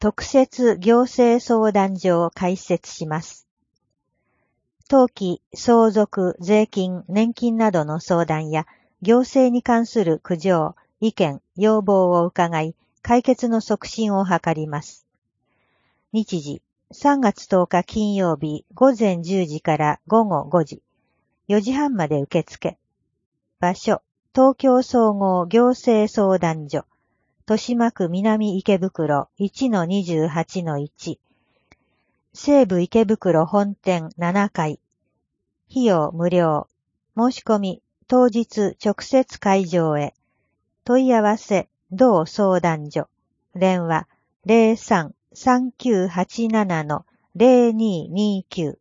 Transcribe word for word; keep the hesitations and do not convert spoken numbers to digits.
特設行政相談所を開設します。登記、相続、税金、年金などの相談や行政に関する苦情、意見、要望を伺い、解決の促進を図ります。日時、さんがつとおか金曜日ごぜんじゅうじからごごごじ、よじはんまで受付。場所、東京総合行政相談所、豊島区南池袋 いちのにじゅうはちのいち、西武池袋本店ななかい。費用無料。申し込み、当日直接会場へ。問い合わせ、同相談所。電話 ゼロさん さんきゅうはちなな ゼロにーにーきゅう。